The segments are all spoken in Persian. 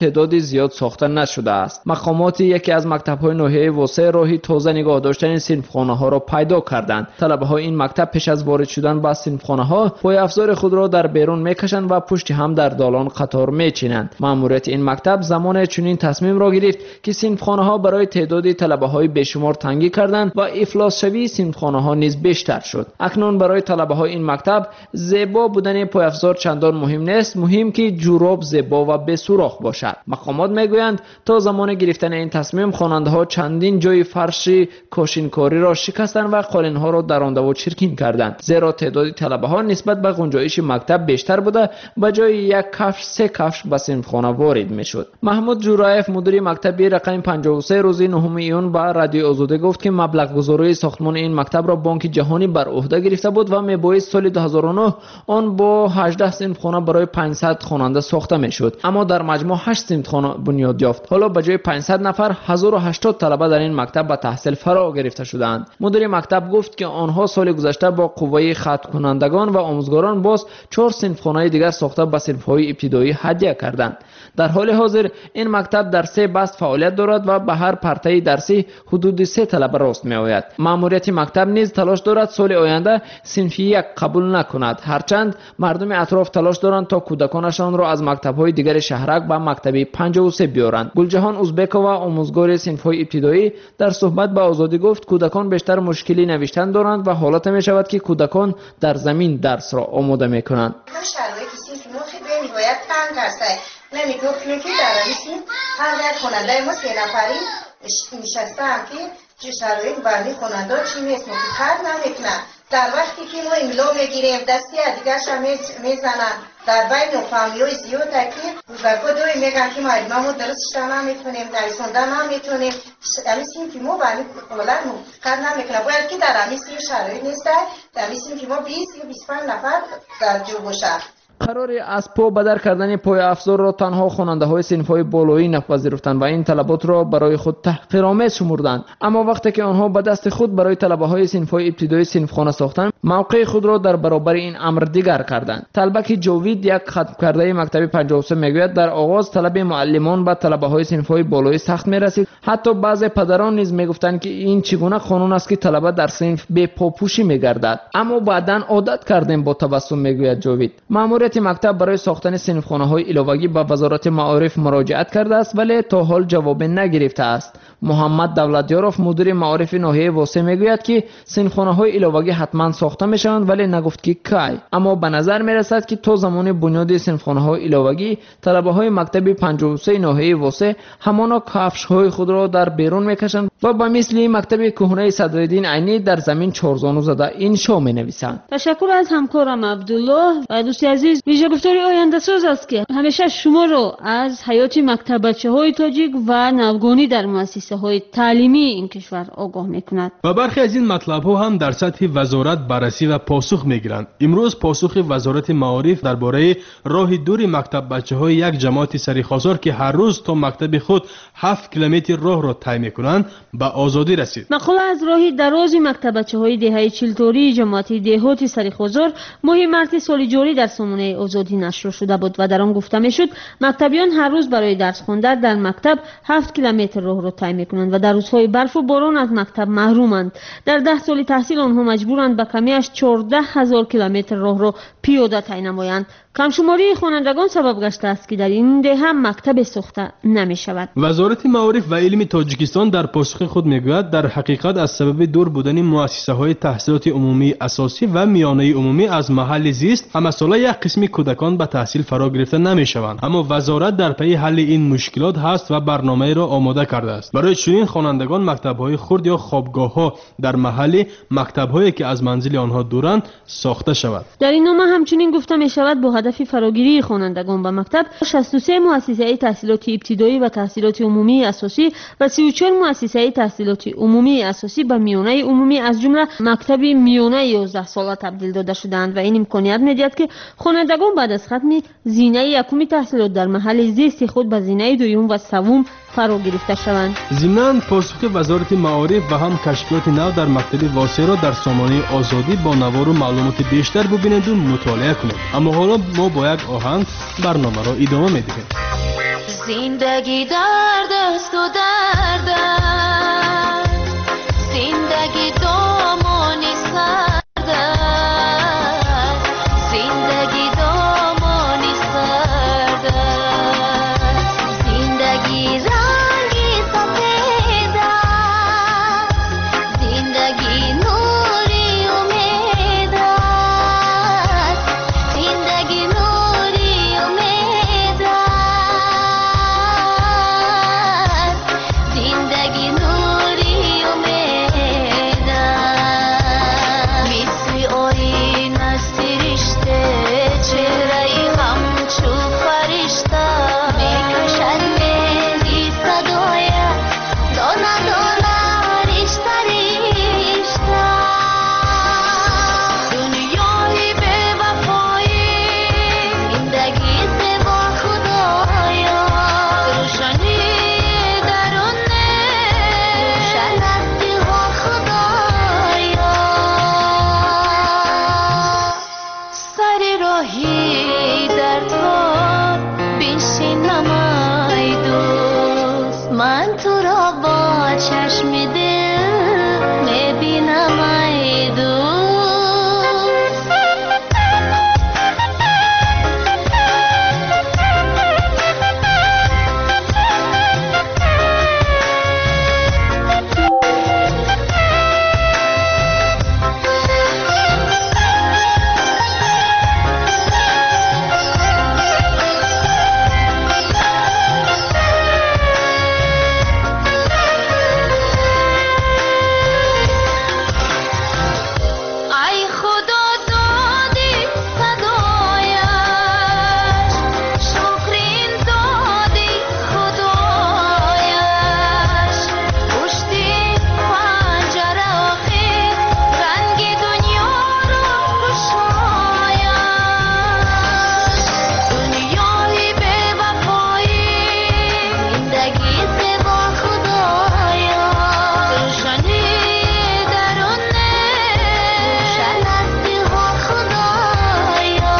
تعدادی زیاد ساخته نشده است. مقامات یکی از مکتب‌های ناحیه وسه راهی تازه نگاه داشتن صنفخانه‌ها را پیدا کردند. طلبه‌های این مکتب پیش از وارد شدن به صنفخانه‌ها پای افزار خود را در بیرون میکشند و پشت هم در دالان قطار میچینند. مأموریت این مکتب زمان چنین تصمیم را گرفت که صنفخانه‌ها برای تعداد طلبه‌های بیشمار تنگی کردند و افلاس شوی صنفخانه‌ها نیز بیشتر شد. اکنون برای طلبه‌های این مکتب زیبا بودن پای افزار چندان مهم نیست، مهم که جوراب زیبا و بی سوراخ باشد. مقامات میگویند تا زمان گرفتن این تصمیم خواننده‌ها چندین جای فرش کاشینکاری را شکستند و قالین‌ها را درانده و چرکین کردند، زیرا تعداد طلبه‌ها نسبت به گنجایش مکتب بیشتر بوده. به جای یک کفش 3 کفش به صنفخانه وارد میشد. محمود جورایف مدیر مکتب رقم 53 روز 9 ایون به رادیو آزادی گفت که مبلغ گذاری ساختمان این مکتب را بانک جهانی بر عهده گرفته بود و میبایست سال 2009 آن با 18 صنفخانه برای 500 خواننده ساخته میشد، اما در مجموع 8 صنفخانه بنیاد یافت. حالا به جای 500 نفر 1080 طلبه در این مکتب به تحصیل فرا گرفته شدند. مدیر مکتب گفت که آنها سال گذشته با قوه ختم کنندگان و آموزگاران باز 4 صنفخانه دیگر ساخته به صنف‌های ابتدایی هدیه کردند. در حال حاضر این مکتب در 3 بست فعالیت دارد و به هر پرته درسی حدود 3 طلبه راست میآید. مأموریت مکتب نیز تلاش دارد سال آینده صنف 1 قبول نکند، هرچند مردم اطراف تلاش دارند تا کودکانشان را از مکتب‌های دیگر شهرک به مکتب 53 بیارند. گلجهان ازبکова آموزگار صنف‌های ابتدایی در صحبت با آزادی گفت کودکان بیشتر مشکلی نوشتن دارند و حالت می‌شود که کودکان در زمین درس را آماده می‌کنند. نمیگفتیم که در رئیسی هر یک خوننده ما 3 نفری نشسته هم که شرایط بندی خوننده چی نیست متخد نمیکنن. در وقتی که ما املا میگیریم دستی دیگرش هم میزنن در بین فامیلای زیاد که بزرگا دوی میگن که ما علممو درست نمیتونیم نویسنده نمیتونیم. امیسیم که ما بندی خوننده متخد نمیکنن باید که در امیسیم شرایط نیست در امیسیم که ما 20 یا 25 نفر در جو باشه. قرار از پا بدر کردن پای افزار را تنها خواننده‌های صنف‌های بالایی نپذیرفتند و این طلبات را برای خود تحقیرآمیز شمردند. اما وقتی که آنها به دست خود برای طلبه‌های صنف‌های ابتدایی صنفخانه ساختند، موقع خود را در برابر این امر دیگر کردند. طلبک جاوید یک ختم کرده مکتب 53 میگوید در آغاز طلب معلمان به طلبه‌های صنف‌های بالایی سخت می‌رسید. حتی بعضی پدران نیز میگفتند که این چگونه قانون است که طلبه در صنف بی پاپوشی می‌گردد، اما بعداً عادت کردیم با تبسم میگوید جاوید. مأموریت مکتب برای ساختن صنفخانه‌های علاوه‌ای به وزارت معارف مراجعت کرده است ولی تا حال جواب نگرفته است. محمد دولتیاروف مدیر معارف ناحیه وسه میگوید که صنفخانه‌های علاوه‌ای حتما ساخته میشوند ولی نگفت که کی. اما به نظر میرسد که تا زمان بنیاد صنفخانه‌های علاوه‌ای طلبه‌های مکتب 53 ناحیه وسه همانا کفش‌های خود را در بیرون میکشند و به مثل مکتب کهنه صدرالدین عینی در زمین چهارزانو زده انشا مینویسند. تشکر از همکارم عبدالله و دوستی عزیز. ویژه گفتاری آینده ساز است که همیشه شما رو از حیات مکتب بچه‌های تاجیک و نوگانی در مؤسسه‌های تعلیمی این کشور آگاه می‌کند. و برخی از این مطلب‌ها هم در سطح وزارت بررسی و پاسخ می‌گیرند. امروز پاسخ وزارت معارف درباره راه دور مکتب بچه‌های یک جماعت سریخواسار که هر روز تا مکتب خود 7 کیلومتر راه را طی می‌کنند به آزادی رسید. مقاله از راه دراز مکتب بچه‌های دهه چلتوری جماعت دهات سریخواسار ماه مارس سال جاری در سامانه آزادی نشر شده بود و در آن گفته میشد مکتبیان هر روز برای درس خواندن در مکتب 7 کیلومتر راه را طی می‌کنند و در روزهای برف و باران از مکتب محرومند. در 10 سال تحصیل آنها مجبورند به کمیش 14,000 کیلومتر راه را پیاده طی نمایند. کمشماری خوانندگان سبب گشته است که در این دهه مکتب ساخته نمی‌شود. وزارت معارف و علم تاجیکستان در پاسخ خود میگوید در حقیقت از سبب دور بودن مؤسسه‌های تحصیلات عمومی اساسی و میانه عمومی از محل زیست همساله یک قسمی کودکان به تحصیل فرا گرفته نمی‌شوند. اما وزارت در پی حل این مشکلات هست و برنامه را آماده کرده است. برای چنین خوانندگان مکتب‌های خرد یا خوابگاه‌ها در محل مکتب‌هایی که از منزل آنها دورند ساخته شود. در این نامه همچنین گفته می‌شود با هدف فراگیری خوانندگان به مکتب 63 مؤسسه تحصیلات ابتدایی و تحصیلات عمومی اساسی و 34 مؤسسه تحصیلات عمومی اساسی به میانه عمومی از جمله مکتب میانه 11 ساله تبدیل داده شدند و این امکانیت می‌دهد که خوانندگان بعد از ختم زینه یکم تحصیلات در محل زیست خود به زینه دوم و سوم فرا گرفته شوند. ضمناً پاسخ وزارت معارف و هم کشفیات نو در مکتب واسه را در سامانه آزادی با نوار و معلومات بیشتر ببینید و مطالعه کنید. اما حالا ما با یک آهنگ برنامه را ادامه می‌دهیم. زندگی درد است و درد است، زندگی دامانی سرد است، زندگی دامانی سرد است، زندگی رنگی سفید است، زندگی نوری امید است، زندگی نوری امید است، زندگی نوری امید است. مثل آیین است رشته چهره همچو فرشته میکشد میزی صدایت دانه دانه رشته رشته. دنیای بی وفایی زندگی زیبا خدایا، روشنی درونه روشن است دیوها خدایا. سر راهی در تو بنشینم ای دوست، من تو را با چشم دل میبینم ای دوست. ای خدا دادی صدایش، شکرین دادی خدایش، پشتی پنجره آخر رنگ دنیا را گشایش. دنیای بی وفایی زندگی زیبا خدایا، روشنی درونه روشن است دیوها خدایا.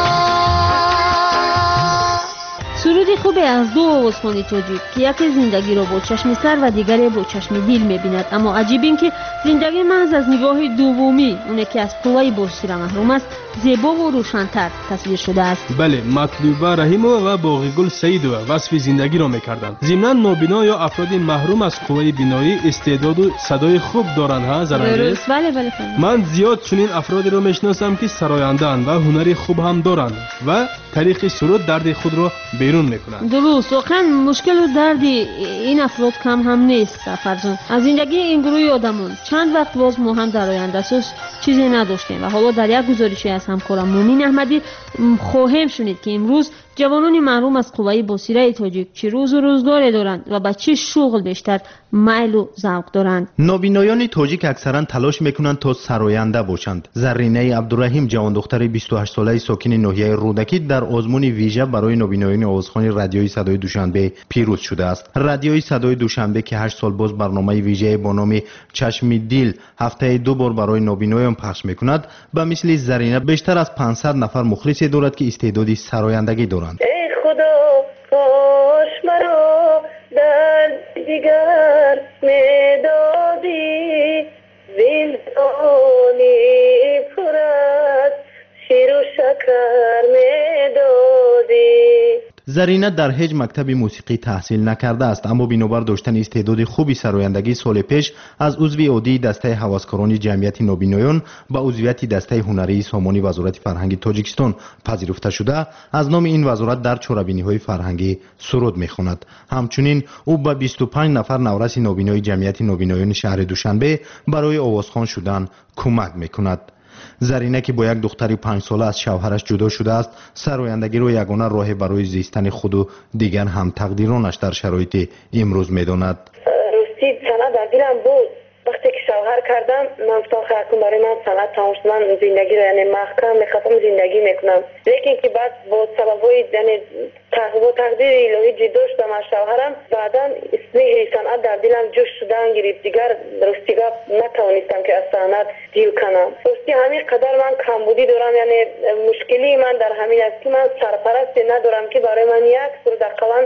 سرودی خوبی از دو آوازخوان تاجیک که یکی زندگی را با چشم سر و دیگری با چشم دل می‌بیند، اما عجیب این که زندگی محض از نگاه دومی، اون که از قوای بصیرت محروم است، زیبا و روشن‌تر تصویر شده است. بله، مطلوبه رحیمова و باقیگل سعیدova وصف زندگی را می‌کردند. ضمناً نابینا یا افراد محروم از قوای بینایی استعداد و صدای خوب دارند ها زرنگیز. درست، بله بله فهمیدم. من زیاد چنین افرادی را میشناسم که سراینده‌اند و هنری خوب هم دارند و طریق سرود درد خود را بیرون میکنند. درست، واقعا مشکل و درد این افراد کم هم نیست فرزان. از زندگی این گروه آدمان چند وقت باز ما هم در آینده اساس چیزی نداشتیم و حالا در یک گزارشی از همکارم مومین احمدی خواهیم شنید که امروز جوانان محروم از قوای بصیرت تاجیک چه روز و روزگاری دارند و به چه شغل بیشتر میل و ذوق دارند. نابینایان تاجیک اکثرا تلاش میکنند تا سراینده باشند. زرینه عبدالرحیم جوان دختر 28 ساله ساکن ناحیه رودکی در آزمون ویژه برای نابینایان آوازخوان رادیوی صدای دوشنبه پیروز شده است. رادیوی صدای دوشنبه که 8 سال باز برنامه ویژه با نام چشم دل هفته 2 بار برای نابینایان پخش میکند، به مثل زرینه بیشتر از 500 نفر مخلصی دارد که استعداد سرایندگی دارند. ای خدا کاش مرا در دیگر میدادی، زندانی پر از شیر و شکر میدادی. زرینه در هیچ مکتب موسیقی تحصیل نکرده است، اما بنابر داشتن استعداد خوبی سرایندگی سال پیش از عضو عادی دسته هواسکاران جمعیت نابینایان به عضویت دسته هنری سامانی وزارت فرهنگ تاجیکستان پذیرفته شده. از نام این وزارت در چهاربینی‌های فرهنگی سرود می‌خواند. همچنین او به 25 نفر نورس نابینای جمعیت نابینایان شهر دوشنبه برای آوازخوان شدن کمک می‌کند. زرینه که با یک دختر 5 ساله از شوهرش جدا شده است، سرایندگی را یگانه راه برای زیستن خود و دیگر هم تقدیرانش در شرایط امروز می‌داند. راستی سند در دلم بود. وقتی که شوهر کردم من گفتم برای من سند تمام شد، من زندگی رو یعنی محکم میخواستم زندگی میکنم، لیکن که بعد با سببای یعنی تقدیر الهی جدا شدم از شوهرم، بعدا اسم صنعت در دلم جوش شدن گرفت، دیگر راستی نتوانستم که از صنعت دیل کنم. راستی همین قدر من کمبودی دارم، یعنی مشکلی من در همین است که من سرپرستی ندارم که برای من یک سر دقیقاً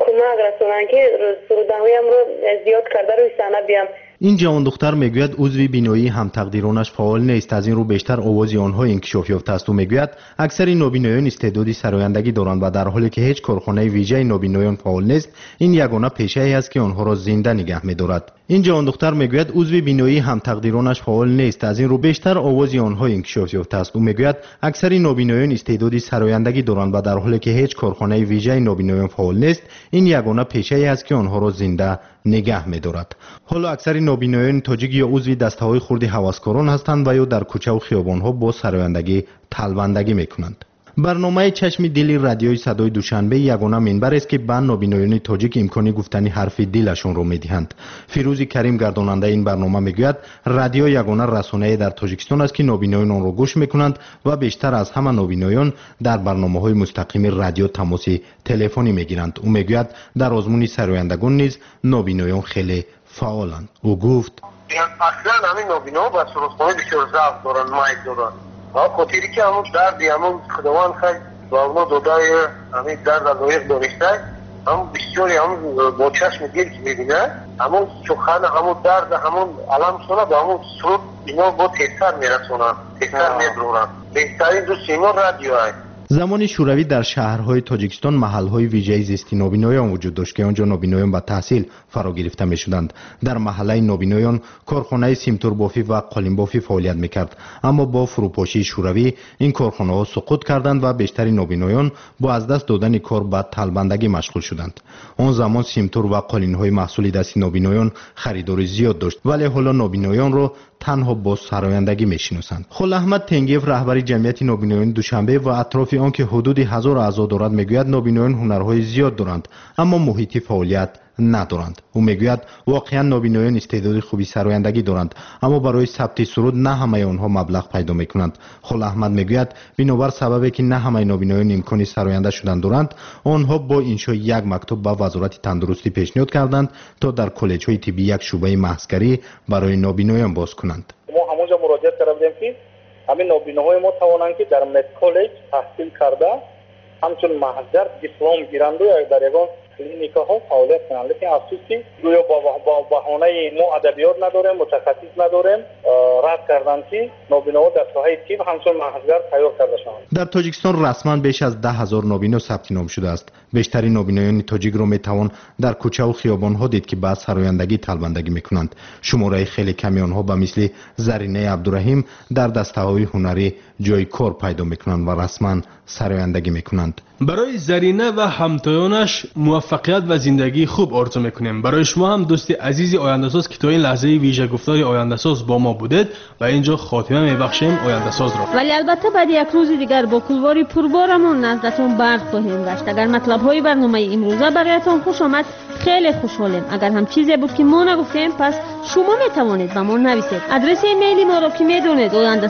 کمک رسونن که سرودنهایم رو زیاد کرده روی صحنه بیام. این جوان دختر میگوید عضو بینایی هم تقدیرانش فعال نیست، از این رو بیشتر آواز آنها انکشاف یافته است و میگوید اکثر نابینایان استعدادی سرایندگی دارند و در حالی که هیچ کارخانه ویژه نابینایان فعال نیست، این یگانه پیشه‌ای است که آنها را زنده نگه می‌دارد. این جوان دختر میگوید عضو بینایی هم تقدیرانش فعال نیست، از این رو بیشتر آواز آنها انکشاف یافته است و میگوید اکثر نابینایان استعدادی سرایندگی دارند و در حالی که هیچ کارخانه ویژه نابینایان فعال نیست، این یگانه پیشه‌ای است که آنها را زنده نگه می‌دارد. حالا اکثر نابینایان تاجیک یا عضو دسته‌های خرد هوسکاران هستند و یا در کوچه و خیابان‌ها با سرایندگی تلبندگی می‌کنند. برنامه چشم دل رادیوی صدای دوشنبه یگانه منبر است که به نابینایان تاجیک امکانی گفتن حرف دلشون رو می‌دهند. فیروز کریم گرداننده این برنامه میگوید رادیو یگانه رسانه‌ای در تاجیکستان است که نابینایان آن را گوش می‌کنند و بیشتر از همه نابینایان در برنامه‌های مستقیم رادیو تماس تلفنی می‌گیرند. او میگوید در آزمون سرایندگان نیز نابینایان خیلی فعالند. او گفت اصلا همین نابینا با سرودخوانی بسیار ضعف دارن، مایل دارن. خاطری که همون دردی همون خداوند خیلی با اونا دادای همین درد از لایق دانشته، همون بسیاری همون با چشم دل که میبینه همون سخن همون درد همون علم سونه با همون سرود اینا با تیستر میرسونن، تیستر میدرورن. بهترین دوست اینا رادیو هست. زمان شوروی در شهرهای تاجیکستان محلهای ویژه زیستی نابینایان وجود داشت که آنجا نابینایان به تحصیل فرا گرفته میشدند. در محله نابینایان کارخانه سیمتور بافی و قالین بافی فعالیت میکرد، اما با فروپاشی شوروی این کارخانه ها سقوط کردند و بیشتر نابینایان با از دست دادن کار به تلبندگی مشغول شدند. آن زمان سیمتور و قالین های محصول دستی نابینایان خریدار زیاد داشت، ولی حالا نابینایان را تنها با سرایندگی میشناسند. خل احمد تنگیف رهبر جمعیت نابینایان دوشنبه و اطراف آن که حدود 1000 اعضا دارد میگوید نابینایان هنرهای زیاد دارند اما محیط فعالیت ندارند. او میگوید واقعا نابینایان استعداد خوبی سرایندگی دارند اما برای ثبت سرود نه همه آنها مبلغ پیدا میکنند. خل احمد میگوید بنابر سببی که نه همه نابینایان امکانی سراینده شدن دارند، آنها با انشای یک مکتب به وزارت تندرستی پیشنهاد کردند تا در کالج های طبی یک شعبه محضگری برای نابینایان باز کنند. ما همونجا مراجعه کردیم که همین نابیناهای ما توانند که در مد کالج تحصیل کرده همچون محضر دیپلم گیرند و در یگان کلینیکا ها فعالیت کنند، لیکن افسوسی گویا با بهانه ما ادبیات نداریم، متخصص نداریم، رد کردند که نابیناها در ساحه طب همچون محضر تیار کرده شوند. در تاجیکستان رسما بیش از 10,000 نابینا ثبت نام شده است. بیشتر نابینایان تاجیک را میتوان در کوچه و خیابان ها دید که بعد سرایندگی تلبندگی میکنند. شماره خیلی کمی آنها به مثل زرینه عبدالرحیم در دسته های هنری جای کار پیدا میکنند و رسما سرایندگی میکنند. برای زرینه و همتایانش موفقیت و زندگی خوب آرزو میکنیم. برای شما هم دوست عزیزی آینده‌ساز که تا این لحظه ویژه گفتار آینده‌ساز با ما بودید و اینجا خاتمه میبخشیم آینده‌ساز را. ولی البته بعد یک روز دیگر با کلواری پربارمون نزدتون برق خواهیم گشت. اگر مطلب‌های برنامه امروزه برایتان خوش آمد خیلی خوشحالیم. اگر هم چیزی بود که ما نگفتیم پس شما میتوانید به ما نویسید. آدرس ایمیلی ما را که میدونید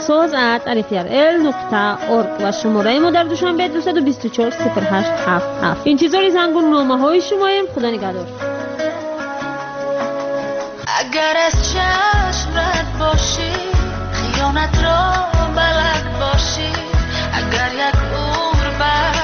oyandasaz@rfrl.org و شماره ما در دوشنبه 224 0877. این چیزا زنگون نامه‌های شماییم. خدا نگهدار. اگر از چشم رد باشی خیانت را بلد باشی، اگر یک عمر